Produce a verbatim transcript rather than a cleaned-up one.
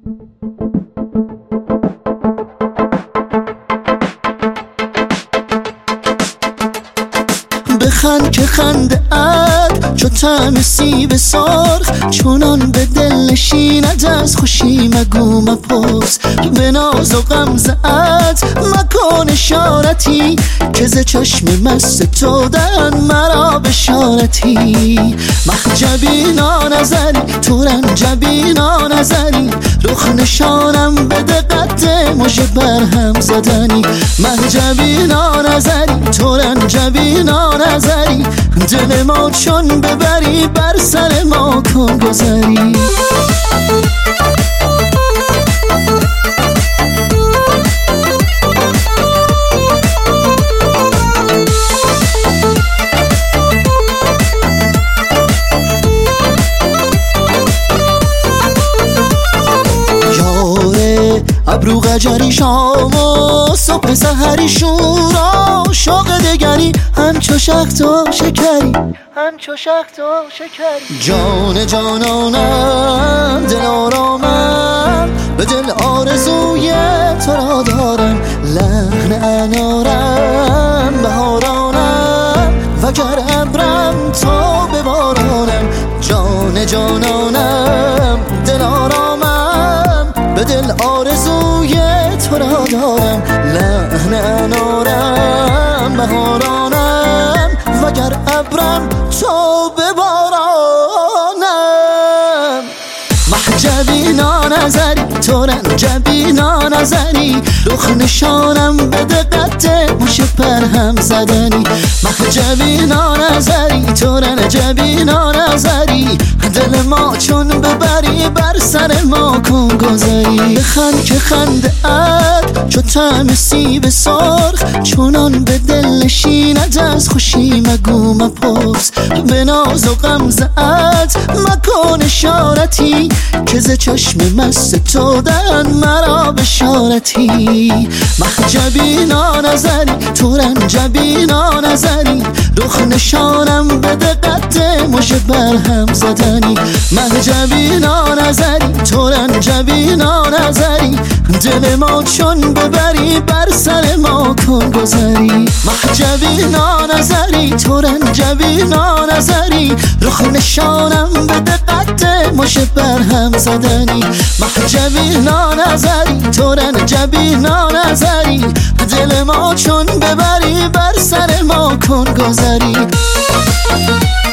بخند که خنده ات چو طعم سیب سرخ، چونان به دل نشیند از خوشی مگو مپرس. به ناز و غمزه ات مکن اشارتی، که ز چشم مست تو دهن مرا بشارتی. مخجبینا نظری تورنجبینا نظری، رخ نشانم به دقت مژه برهم زدنی. مخجبینا نظری تورنجبینا نظری، دل ما چون ببری بر سر ما کن گذری. ابرو قجری شام و صبح سحری شورا، شوق دگری همچو شخت و شکری، همچو شخت و شکری. جان جانانم دل آرامم، به دل آرزوی تو را دارم. لحن انارم بهارانم، وگر ابرم تو ببارانم. جان جانانم دل آرامم، به دل آرزوی تو را دارم. لحن انارم بهارانم، وگر ابرم تو ببارانم. محجبینا نظری تورنجبینا نظری، رخ نشانم به دقت مژه برهم زدنی. محجبینا نظری تورنجبینا نظری، دل ما چون ببری بر سر ما کن گذری. بخند که خنده ات چو طعم سیب سرخ، چونان به دل نشیند از خوشی مگو مپرس. به ناز و غمزه ات مکن اشارتی، که ز چشم مست تو دهن مرا بشارتی. مخجبینا نظری تورنجبینا نظری، رخ نشانم به دقت مژه برهم زدنی. محجبینا نظری تورنجبینا نظری، دل ما چون ببری بر سر ما کن گذری. محجبینا نظری تورنجبینا نظری، رخ نشانم به دقت مژه برهم زدنی. محجبینا نظری تورنجبینا نظری، دل ما چون ببری بر سر ما کن گذری.